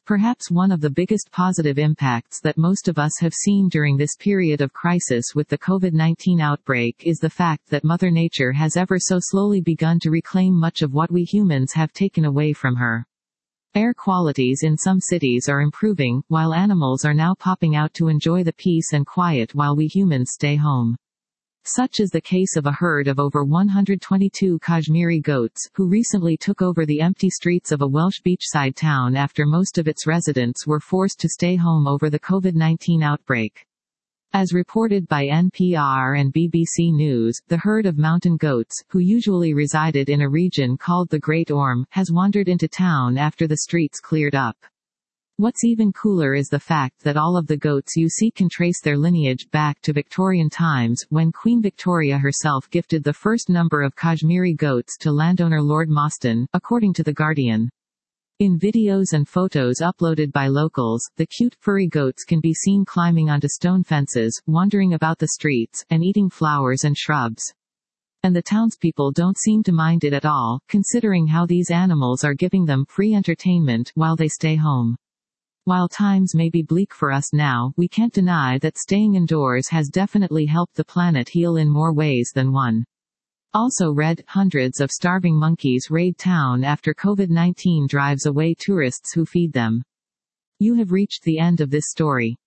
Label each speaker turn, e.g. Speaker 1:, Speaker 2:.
Speaker 1: Perhaps one of the biggest positive impacts that most of us have seen during this period of crisis with the COVID-19 outbreak is the fact that Mother Nature has ever so slowly begun to reclaim much of what we humans have taken away from her. Air qualities in some cities are improving, while animals are now popping out to enjoy the peace and quiet while we humans stay home. Such is the case of a herd of over 122 Kashmiri goats, who recently took over the empty streets of a Welsh beachside town after most of its residents were forced to stay home over the COVID-19 outbreak. As reported by NPR and BBC News, the herd of mountain goats, who usually resided in a region called the Great Orme, has wandered into town after the streets cleared up. What's even cooler is the fact that all of the goats you see can trace their lineage back to Victorian times, when Queen Victoria herself gifted the first number of Kashmiri goats to landowner Lord Mostyn, according to The Guardian. In videos and photos uploaded by locals, the cute, furry goats can be seen climbing onto stone fences, wandering about the streets, and eating flowers and shrubs. And the townspeople don't seem to mind it at all, considering how these animals are giving them free entertainment while they stay home. While times may be bleak for us now, we can't deny that staying indoors has definitely helped the planet heal in more ways than one. Also read, hundreds of starving monkeys raid town after COVID-19 drives away tourists who feed them. You have reached the end of this story.